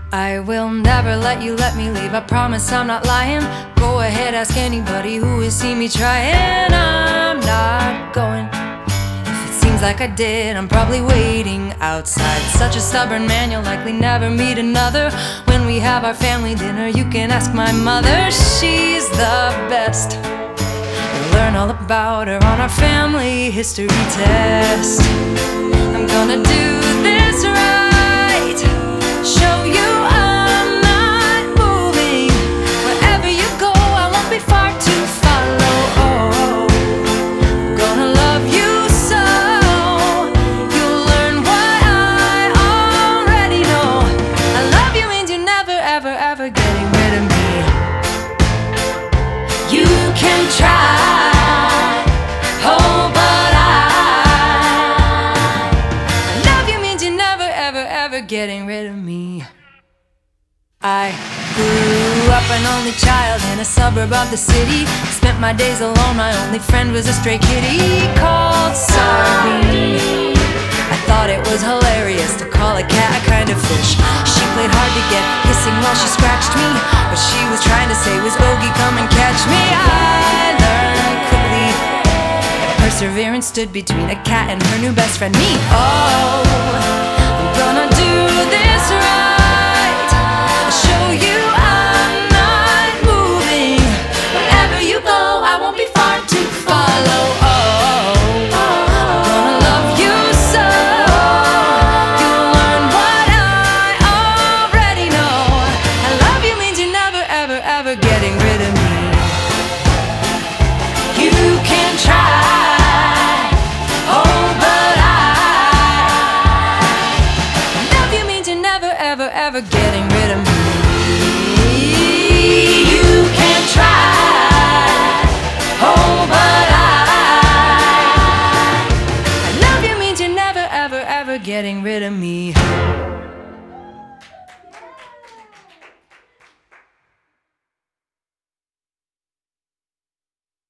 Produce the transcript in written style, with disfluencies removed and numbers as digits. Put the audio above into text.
I will never let you let me leave, I promise I'm not lying. Go ahead, ask anybody who has seen me trying. I'm not going. If it seems like I did, I'm probably waiting outside. Such a stubborn man, you'll likely never meet another. When we have our family dinner, you can ask my mother. She's the best. You'll learn all about her on our family history test. I'm gonna do this right. Show you I'm not moving. Wherever you go, I won't be far to follow. I'm gonna love you so. You'll learn what I already know. I love you means you're never, ever, ever getting rid of me. You can try, oh, but I love you means you're never, ever, ever getting rid of me. I grew up an only child in a suburb of the city. Spent my days alone, my only friend was a stray kitty called Sardine. I thought it was hilarious to call a cat a kind of fish. She played hard to get, hissing while she scratched me. What she was trying to say was, Ogie, come and catch me. I learned quickly that perseverance stood between a cat and her new best friend, me. Oh, I'm gonna do this right. Show you I'm not moving. Wherever you go, I won't be far to follow. Oh, I'm gonna love you so. You'll learn what I already know. I love you means you're never, ever, ever getting rid of me. You can try, oh, but I love you means you're never, ever, ever getting rid of me. Getting rid of me.